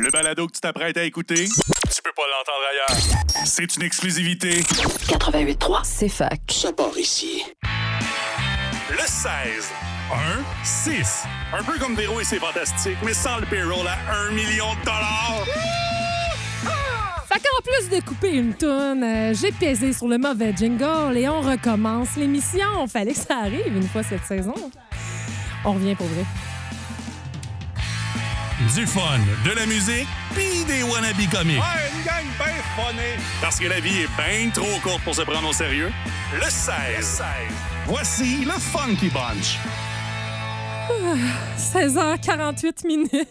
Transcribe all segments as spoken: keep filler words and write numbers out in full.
Le balado que tu t'apprêtes à écouter, tu peux pas l'entendre ailleurs. C'est une exclusivité. quatre-vingt-huit trois, c'est fac. Ça part ici. Le seize. un six. Un peu comme Véro et ses Fantastiques, mais sans le payroll à un million de dollars. Fait qu'en plus de couper une toune, euh, j'ai pesé sur le mauvais jingle et on recommence l'émission. Fallait que ça arrive une fois cette saison. On revient pour vrai. Du fun, de la musique, pis des wannabes comiques. Ouais, une gang bien funny. Parce que la vie est bien trop courte pour se prendre au sérieux. Le seize. Voici le Funky Bunch. seize heures quarante-huit minutes.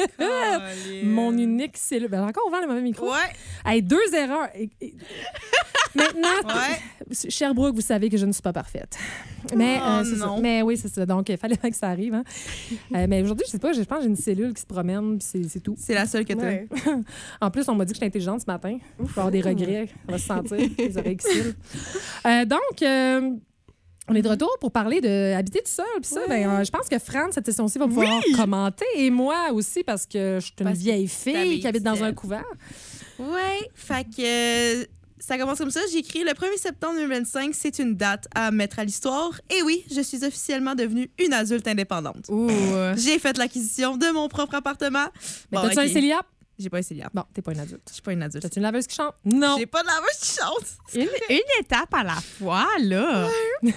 Mon unique cellule. Ben, encore ouvert le mauvais micro. Ouais. Hey, deux erreurs. Et- et- Maintenant, Ouais. Sherbrooke, vous savez que je ne suis pas parfaite. Mais, Oh, euh, c'est ça. non. Mais oui, c'est ça. Donc, il fallait bien que ça arrive. Hein. Euh, mais aujourd'hui, je sais pas, je pense que j'ai une cellule qui se promène, puis c'est, c'est tout. C'est la seule que tu as. Ouais. En plus, on m'a dit que j'étais intelligente ce matin. Il va y avoir des regrets. On va se sentir, les oreilles qui cillent. Euh, donc, euh, on est de retour pour parler de habiter tout seul. Puis ça, ben, euh, je pense que Fran, cette session-ci, va pouvoir commenter. Et moi aussi, parce que je suis une Parce que vieille fille t'habites qui habite dans seule. un couvent. Ouais. Fait que. euh, Ça commence comme ça. J'ai écrit le premier septembre deux mille vingt-cinq, c'est une date à mettre à l'histoire. Et oui, je suis officiellement devenue une adulte indépendante. Ouh. J'ai fait l'acquisition de mon propre appartement. Mais Bon, t'as-tu ok. un céliap? J'ai pas un céliap. Bon, t'es pas une adulte. Je suis pas une adulte. T'as-tu une laveuse qui chante? Non. J'ai pas de laveuse qui chante. Une, une étape à la fois, là.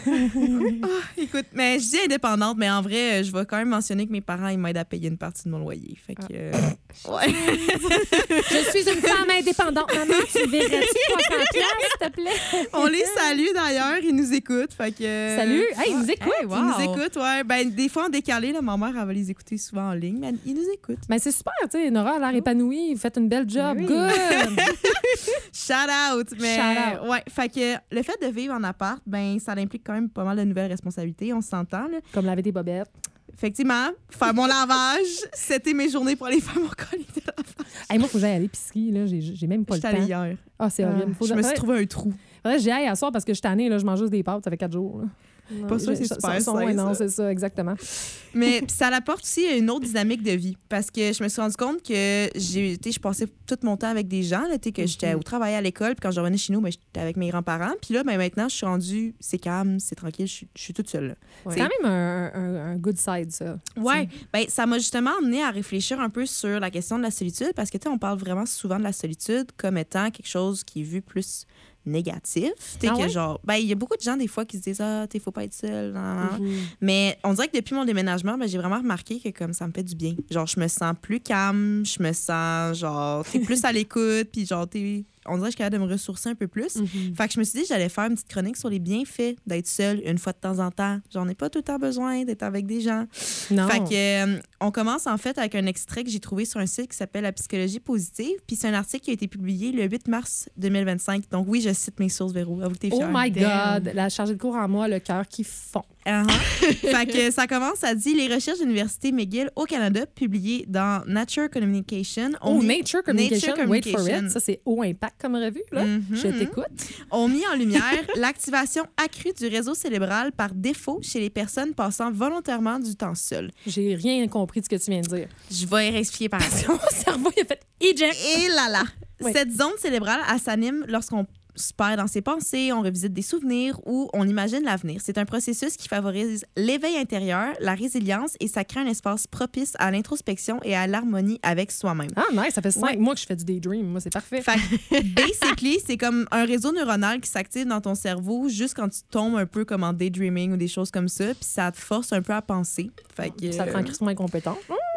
Écoute, mais je dis indépendante, mais en vrai, euh, je vais quand même mentionner que mes parents ils m'aident à payer une partie de mon loyer. Fait que. euh, ouais. Je suis une femme indépendante. Maman, tu verrais-tu trois cents piastres, s'il te plaît? On les salue d'ailleurs, ils nous écoutent. Fait que. euh, Salut. Hey, ils nous écoutent. Hey, wow. Ils nous écoutent, ouais. Ben, des fois en décalé, là, ma mère, elle va les écouter souvent en ligne, mais ils nous écoutent. Ben, c'est super, tu sais. Nora a l'air épanouie. Vous faites une belle job. Oui. Good. Shout out! Mais, Shout out. ouais, fait que le fait de vivre en appart, ben, ça implique quand même pas mal de nouvelles responsabilités, on s'entend, là. Comme laver des bobettes. Effectivement, faire mon lavage, c'était mes journées pour aller faire mon colis de lavage. Hey, moi, il faut que j'aille à l'épicerie. Là. J'ai, j'ai même pas J'étais le temps. allée hier. Ah, c'est horrible. Faut Je que- me suis Ouais. trouvé un trou. Faudrait que j'y aille à soir parce que je suis tannée. Là, je mange juste des pâtes. Ça fait quatre jours. Là. Pas sûr, c'est Je- super son- sain, ouais, non, ça. c'est ça, exactement. Mais pis ça apporte aussi une autre dynamique de vie. Parce que je me suis rendu compte que j'ai, tu sais, je passais tout mon temps avec des gens, là, tu sais, que j'étais au travail à l'école, puis quand je revenais chez nous, ben, j'étais avec mes grands-parents. Puis là, ben, maintenant, je suis rendue, c'est calme, c'est tranquille, je suis, je suis toute seule. là. C'est quand même un, un, un good side, ça. Ouais, ben, ça m'a justement amené à réfléchir un peu sur la question de la solitude, parce que, tu sais, on parle vraiment souvent de la solitude comme étant quelque chose qui est vu plus négatif. Tu sais, Ah que ouais? genre, ben, il y a beaucoup de gens, des fois, qui se disent, ah, tu faut pas être seul. nan, nan, nan. Mhm. Mais on dirait que depuis mon déménagement, ben, j'ai vraiment remarqué que comme ça me fait du bien. Genre, je me sens plus calme, je me sens genre, t'es plus à l'écoute, puis genre, t'es. On dirait que je suis capable de me ressourcer un peu plus. Mhm. Fait que je me suis dit que j'allais faire une petite chronique sur les bienfaits d'être seule une fois de temps en temps. J'en ai pas tout le temps besoin d'être avec des gens. Non. Fait que, euh, on commence en fait avec un extrait que j'ai trouvé sur un site qui s'appelle La psychologie positive. Puis c'est un article qui a été publié le huit mars deux mille vingt-cinq. Donc oui, je cite mes sources, Véro. Avoue que t'es Oh fière. my Damn. God. La chargée de cours en moi, le cœur qui fond. Uh-huh. Fait que ça commence, ça dit les recherches de l'Université McGill au Canada, publiées dans Nature Communication. ont Oh, mis- Nature Communication. Nature Wait for Communication. it. Ça, c'est haut impact comme revue, là. Mhm. Je t'écoute. ont mis en lumière l'activation accrue du réseau cérébral par défaut chez les personnes passant volontairement du temps seul. J'ai rien compris de ce que tu viens de dire. Je vais réexpliquer par après. Mon cerveau, il a fait eject. Et là là! Oui. Cette zone cérébrale, elle s'anime lorsqu'on se perd dans ses pensées, on revisite des souvenirs ou on imagine l'avenir. C'est un processus qui favorise l'éveil intérieur, la résilience et ça crée un espace propice à l'introspection et à l'harmonie avec soi-même. Ah, nice. Ça fait cinq Ouais. mois que je fais du daydream. Moi, c'est parfait. Fait que, basically, c'est comme un réseau neuronal qui s'active dans ton cerveau juste quand tu tombes un peu comme en daydreaming ou des choses comme ça, puis ça te force un peu à penser. Fait que, Ça te rend crissement incompétent.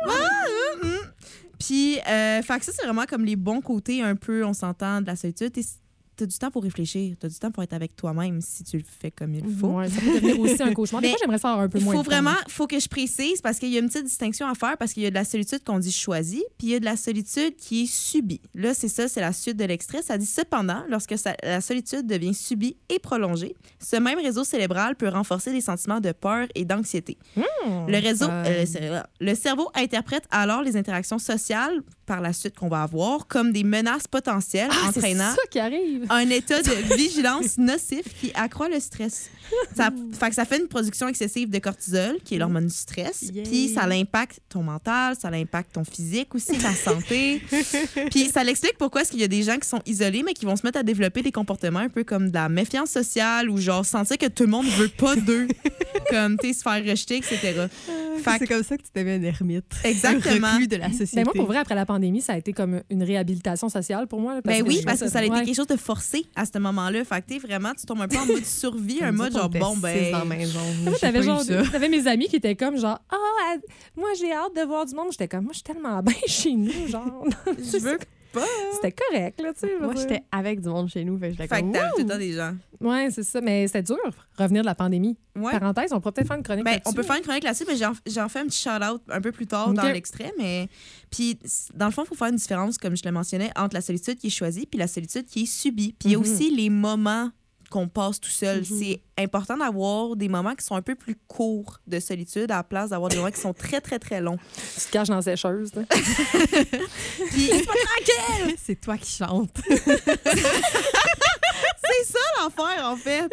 Puis, euh, fait que ça, c'est vraiment comme les bons côtés un peu, on s'entend, de la solitude. T'es- T'as du temps pour réfléchir, t'as du temps pour être avec toi-même si tu le fais comme il faut. Ouais, ça peut devenir aussi un cauchemar. Des Mais fois, j'aimerais ça avoir un peu Il moins faut de temps. vraiment, faut que je précise parce qu'il y a une petite distinction à faire parce qu'il y a de la solitude qu'on dit choisie, puis il y a de la solitude qui est subie. Là, c'est ça, c'est la suite de l'extrait. Ça dit cependant, lorsque ça- la solitude devient subie et prolongée, ce même réseau cérébral peut renforcer les sentiments de peur et d'anxiété. Hmm. Le réseau, Euh. euh, le céré- le cerveau interprète alors les interactions sociales par la suite qu'on va avoir comme des menaces potentielles Ah, c'est entraînant ça qui arrive. un état de vigilance nocif qui accroît le stress. Ça fait que ça fait une production excessive de cortisol, qui est l'hormone du stress. Yeah. Puis ça l'impacte ton mental, ça l'impacte ton physique aussi, ta santé. Puis ça l'explique pourquoi est-ce qu'il y a des gens qui sont isolés, mais qui vont se mettre à développer des comportements un peu comme de la méfiance sociale ou genre sentir que tout le monde veut pas d'eux, comme tu sais, se faire rejeter, et cetera. Fait c'est comme ça que tu deviens un ermite. Exactement. Un reclus de la société. Ben moi, pour vrai, après la pandémie, ça a été comme une réhabilitation sociale pour moi. Là, parce ben que oui, je parce que ça a été ouais. quelque chose de forcé à ce moment-là. Fait que, tu sais, vraiment, tu tombes un peu en mode survie, un mode genre, bon, ben. Dans la maison. Moi, t'avais, genre, t'avais mes amis qui étaient comme genre, ah, oh, moi, j'ai hâte de voir du monde. J'étais comme, moi, je suis tellement bien chez nous, genre. Je veux pas. C'était correct, là, tu sais. Moi, j'étais avec du monde chez nous. Fait que j'étais fait comme, que t'avais Wouh! tout le temps des gens. Ouais, c'est ça. Mais c'était dur, revenir de la pandémie. Ouais. Parenthèse, on pourrait peut-être faire une chronique Ben, là-dessus. on peut faire une chronique là-dessus, mais j'en, j'en fais un petit shout-out un peu plus tard Okay. dans l'extrait. Mais puis, dans le fond, il faut faire une différence, comme je le mentionnais, entre la solitude qui est choisie puis la solitude qui est subie. Puis il y a Mhm. aussi les moments qu'on passe tout seul. Mhm. C'est important d'avoir des moments qui sont un peu plus courts de solitude à la place d'avoir des moments qui sont très, très, très longs. Tu te caches dans la sécheuse. là. Puis, c'est pas tranquille! C'est toi qui chantes. C'est ça l'enfer, en fait!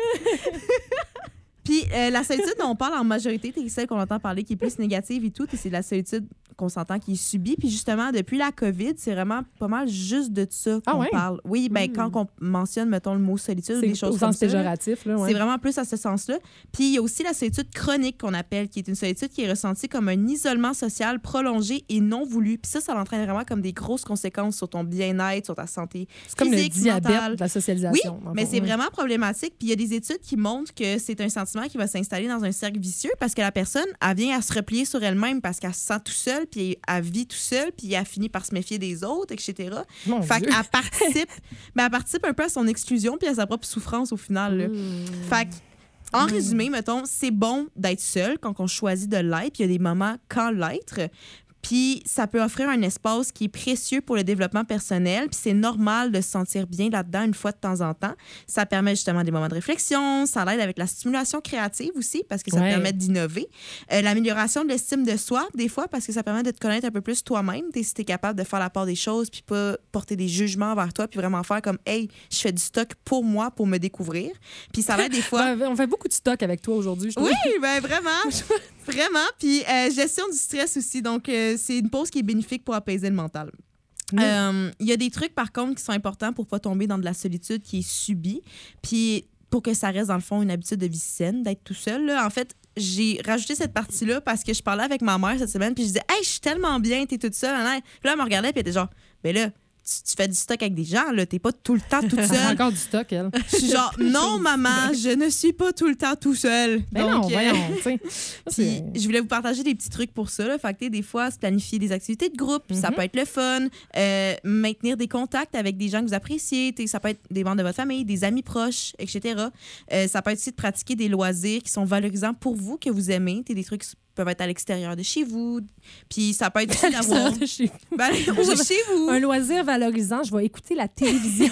Puis euh, la solitude dont on parle en majorité, c'est celle qu'on entend parler qui est plus négative et tout, et c'est la solitude qu'on s'entend qui est subie. Puis justement, depuis la COVID, c'est vraiment pas mal juste de ça qu'on Ah ouais? parle. Oui, ben Mm. quand on mentionne, mettons, le mot solitude ou C'est des choses au comme sens ça, là, péjoratif. Là, ouais. c'est vraiment plus à ce sens-là. Puis il y a aussi la solitude chronique qu'on appelle, qui est une solitude qui est ressentie comme un isolement social prolongé et non voulu. Puis ça, ça entraîne vraiment comme des grosses conséquences sur ton bien-être, sur ta santé C'est comme le physique, diabète mentale. de la Oui, socialisation. dans le mais fond, c'est ouais. vraiment problématique. Puis il y a des études qui montrent que c'est un sentiment qui va s'installer dans un cercle vicieux parce que la personne, elle vient à se replier sur elle-même parce qu'elle se sent tout seule, puis elle vit tout seule, puis elle finit par se méfier des autres, et cetera. Mon Fait Dieu. qu'elle participe, ben, elle participe un peu à son exclusion puis à sa propre souffrance au final. Là. Mmh. Fait que, en résumé, mettons, c'est bon d'être seul quand on choisit de l'être, puis il y a des moments quand l'être. Puis ça peut offrir un espace qui est précieux pour le développement personnel. Puis c'est normal de se sentir bien là-dedans une fois de temps en temps. Ça permet justement des moments de réflexion. Ça l'aide avec la stimulation créative aussi parce que ça Ouais. permet d'innover. Euh, l'amélioration de l'estime de soi, des fois, parce que ça permet de te connaître un peu plus toi-même. T'es, si t'es capable de faire la part des choses puis pas porter des jugements vers toi puis vraiment faire comme « Hey, je fais du stock pour moi, pour me découvrir. » Puis ça l'aide des fois... Ouais, on fait beaucoup de stock avec toi aujourd'hui, je trouve. Oui, ben vraiment. Vraiment. Puis euh, gestion du stress aussi. Donc, euh, c'est une pause qui est bénéfique pour apaiser le mental. Il Oui. euh, y a des trucs, par contre, qui sont importants pour pas tomber dans de la solitude qui est subie. Puis, pour que ça reste, dans le fond, une habitude de vie saine, d'être tout seul. Là. En fait, j'ai rajouté cette partie-là parce que je parlais avec ma mère cette semaine, puis je disais « Hey, je suis tellement bien, t'es toute seule. » Puis là, elle me regardait, puis elle était genre « Ben là, tu, tu fais du stock avec des gens, là, t'es pas tout le temps toute Elle a seule. » encore du stock, elle. Je suis genre « Non, maman, je ne suis pas tout le temps tout seul. » Ben non, euh, voyons, tu sais. Puis, je voulais vous partager des petits trucs pour ça. Là. Fait que, tu sais, des fois, se planifier des activités de groupe, ça Mhm. peut être le fun. Euh, maintenir des contacts avec des gens que vous appréciez. Tu sais, ça peut être des membres de votre famille, des amis proches, et cetera. Euh, ça peut être aussi de pratiquer des loisirs qui sont valorisants pour vous, que vous aimez. Tu sais, des trucs qui peuvent être à l'extérieur de chez vous. Puis ça peut être aussi d'avoir... de chez Ben, ou chez vous. un loisir valorisant, je vais écouter la télévision.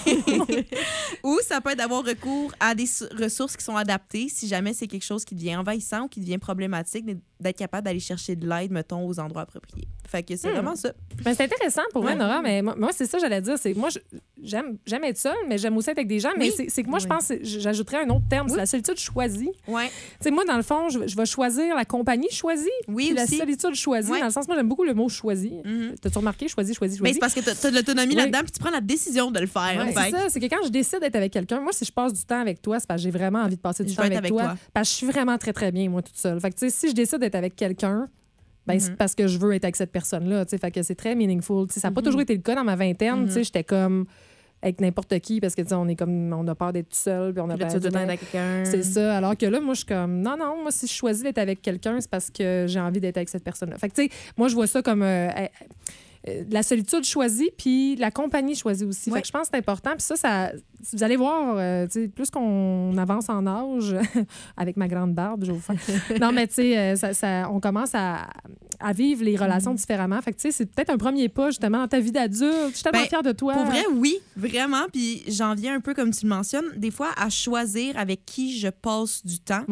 Ou ça peut être d'avoir recours à des s- ressources qui sont adaptées si jamais c'est quelque chose qui devient envahissant ou qui devient problématique, d'être capable d'aller chercher de l'aide, mettons, aux endroits appropriés. Fait que c'est Hmm. vraiment ça. Ben, c'est intéressant pour moi, Ouais. Nora, mais moi, moi, c'est ça que j'allais dire. C'est, moi, je- j'aime, j'aime être seule, mais j'aime aussi être avec des gens. Mais Oui. c'est, c'est que moi, je Oui. pense que j'ajouterais un autre terme, c'est Oui. la solitude choisie. Ouais. Tu sais, moi, dans le fond, je, je vais choisir la compagnie choisie, Oui, puis la aussi. solitude choisie. Ouais. Dans le sens, moi, j'aime beaucoup le mot choisi. Mhm. T'as-tu remarqué? Choisi, choisi, Mais choisi. c'est parce que t'as as de l'autonomie Oui. là-dedans puis tu prends la décision de le faire. Ouais, Fait c'est que- ça, c'est que quand je décide d'être avec quelqu'un, moi, si je passe du temps avec toi, c'est parce que j'ai vraiment envie de passer du Je temps veux être avec, avec toi, toi. Parce que je suis vraiment très, très bien, moi, toute seule. Fait que, tu sais, si je décide d'être avec quelqu'un, ben, c'est Mhm. parce que je veux être avec cette personne-là. Tu sais, fait que c'est très meaningful. Tu sais, ça n'a pas Mhm. toujours été le cas dans ma vingtaine. Mhm. Tu sais, j'étais comme avec n'importe qui parce que, tu sais, on est comme, on a peur d'être tout seul. Puis on a Là, peur tu veux tout le temps de- être avec quelqu'un. C'est ça. Alors que là, moi, je suis comme, non, non, moi, si je choisis d'être avec quelqu'un, c'est parce que j'ai envie d'être avec cette personne-là. Fait que, tu sais, moi, je vois ça comme euh, euh, euh, la solitude choisie, puis la compagnie choisie aussi. Fait Ouais. que je pense que c'est important. Puis ça, ça, vous allez voir, euh, tu sais, plus qu'on avance en âge, avec ma grande barbe, je vais vous faire. Non, mais tu sais, euh, ça, ça- on commence à, à vivre les relations différemment. Fait que, tu sais, c'est peut-être un premier pas, justement, dans ta vie d'adulte. Je suis tellement Ben, fière de toi. Pour vrai, oui, vraiment. Puis j'en viens un peu, comme tu le mentionnes, des fois à choisir avec qui je passe du temps. Ouais.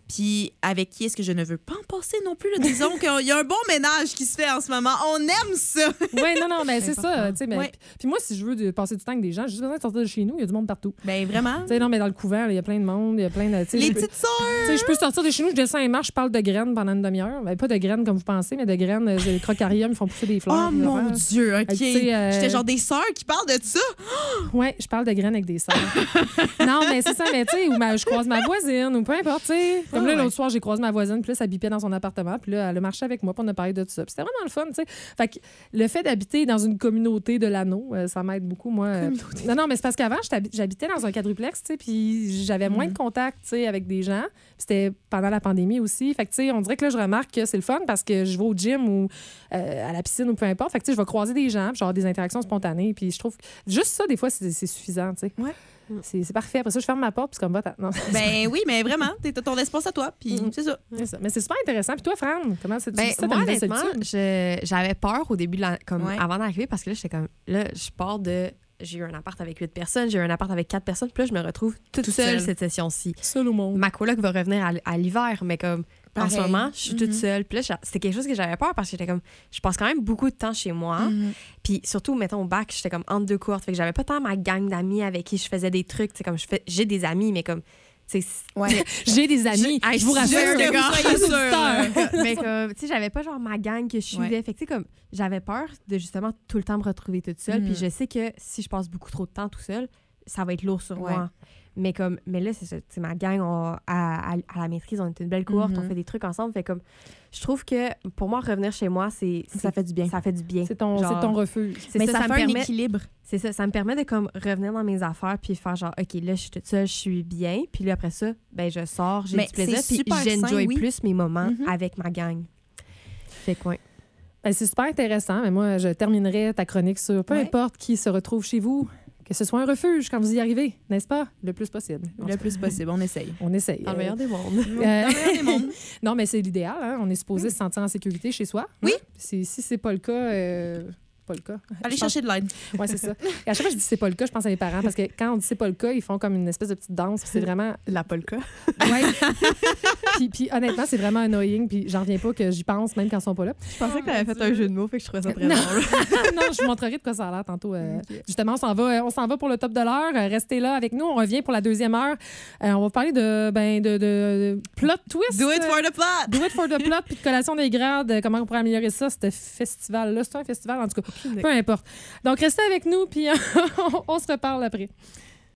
puis avec qui est-ce que je ne veux pas en passer non plus. Là. Disons qu'il y a un bon ménage qui se fait en ce moment. On aime ça! Oui, non, non, mais c'est ça. Mais, Ouais. puis, puis moi, si je veux de, passer du temps avec des gens, j'ai juste besoin de sortir de chez nous. Il y a du monde partout. Ben vraiment. Tu sais, non, mais dans le couvent, il y a plein de monde. Il y a plein de. Les je peux, petites sœurs! tu sais, je peux sortir de chez nous, je descends et marche, je parle de graines pendant une demi-heure. Ben, pas de graines comme vous pensez, mais de graines. euh, Les crocariums, ils font pousser des fleurs. Oh des mon affaires. Dieu, OK. tu sais, euh, J'étais genre des sœurs qui parlent de ça. Ouais, je parle de graines avec des sœurs. Non, mais c'est ça, mais tu sais, ou ma- je croise ma voisine, ou peu importe, tu sais. Comme Ah là, ouais. l'autre soir, j'ai croisé ma voisine, puis là, ça bipait dans son appartement, puis là, elle a marché avec moi, puis on a parlé de tout ça. Puis c'était vraiment le fun, tu sais. Fait que le fait d'habiter dans une communauté de l'anneau, euh, ça m'aide beaucoup, moi. euh. Non, non, mais c'est parce qu'avant, j'habi- j'habitais dans un quadruplex, tu sais, puis j'avais moins de contact, tu sais, avec des gens. Puis c'était pendant la pandémie aussi. Fait que, tu sais, on dirait que là, je remarque que c'est le fun parce que je vais au gym ou euh, à la piscine ou peu importe. Fait que, tu sais, je vais croiser des gens, puis genre des interactions spontanées, puis je trouve que juste ça, des fois, c'est c'est suffisant, tu sais. Ouais. C'est c'est parfait. Après ça, je ferme ma porte, puis c'est comme, va, t'as- non. Ben oui, mais vraiment, t'as ton espace à toi, puis Mm. c'est ça. C'est ça. Mais c'est super intéressant. Puis toi, Fran, comment c'est Ben, ça, ta moi, nouvelle honnêtement, solitude? je- j'avais peur au début, de la- comme Ouais. avant d'arriver, parce que là, j'étais comme, là, je pars de, j'ai eu un appart avec huit personnes, j'ai eu un appart avec quatre personnes, puis là, je me retrouve toute Toute seule seule. cette session-ci. Seul au monde. Ma coloc va revenir à, l- à l'hiver, mais comme, en ce Pareil. moment, je suis toute Mhm. seule. Puis là, j'a- c'était quelque chose que j'avais peur parce que j'étais comme, je passe quand même beaucoup de temps chez moi. Mhm. Puis surtout, mettons, au bac, j'étais comme entre deux courtes. Fait que j'avais pas tant ma gang d'amis avec qui je faisais des trucs. Tu sais, comme je fais, j'ai des amis, mais comme, tu sais, Ouais. J'ai des amis. Je- Je vous Juste rassure. que les vous gars. soyez Les sûrs, auditeurs. mais comme, tu sais, j'avais pas genre ma gang que je suivais. Fait que, tu sais, comme, j'avais peur de justement tout le temps me retrouver toute seule. Mhm. Puis je sais que si je passe beaucoup trop de temps tout seul, ça va être lourd sur Ouais. moi. Mais comme, mais là, c'est ça. Tu sais, ma gang, on- à, à, à la maîtrise, on est une belle cohorte, Mhm. on fait des trucs ensemble. Fait comme, je trouve que pour moi, revenir chez moi, c'est. Ça fait du bien. Ça fait du bien. C'est ton, Genre, c'est ton refuge. c'est Mais ça, ça, ça me fait un permet- équilibre. C'est ça, ça me permet de comme revenir dans mes affaires puis faire genre OK, là je suis toute seule, je suis bien, puis là après ça, ben je sors, j'ai Mais du plaisir c'est puis super j'enjoy sain, oui. plus mes moments Mhm. avec ma gang. Fait quoi. Ben, c'est super intéressant, mais moi, je terminerai ta chronique sur peu Ouais. importe qui se retrouve chez vous, que ce soit un refuge quand vous y arrivez, n'est-ce pas? Le plus possible. En Le tout plus possible, on essaye. cas, On essaye. Dans le Euh, meilleur des mondes. euh, Dans le meilleur des mondes. non, mais c'est l'idéal. Hein? On est supposé se sentir en sécurité chez soi. Oui. Hein? Si, si c'est pas le cas, euh, pas le cas. Allez Je pense- chercher de l'aide. Ouais, c'est ça. Et à chaque fois que je dis c'est pas le cas, je pense à mes parents parce que quand on dit c'est pas le cas, ils font comme une espèce de petite danse. Puis c'est vraiment. La polka. Ouais. puis, puis honnêtement, c'est vraiment annoying. Puis j'en reviens pas que j'y pense même quand ils sont pas là. Je pensais que t'avais fait un jeu de mots, fait que je trouvais ça très Non. drôle. non, je vous montrerai de quoi ça a l'air tantôt. euh. Justement, on s'en va, euh, on s'en va pour le top de l'heure. Euh, Restez là avec nous. On revient pour la deuxième heure. Euh, on va parler de, ben, de, de, de plot twist. Do it for the plot! Do it for the plot, puis de collation des grades. euh, Comment on pourrait améliorer ça, ce festival-là. C'est un festival, en tout cas. Peu importe. Donc, restez avec nous, puis on se reparle après.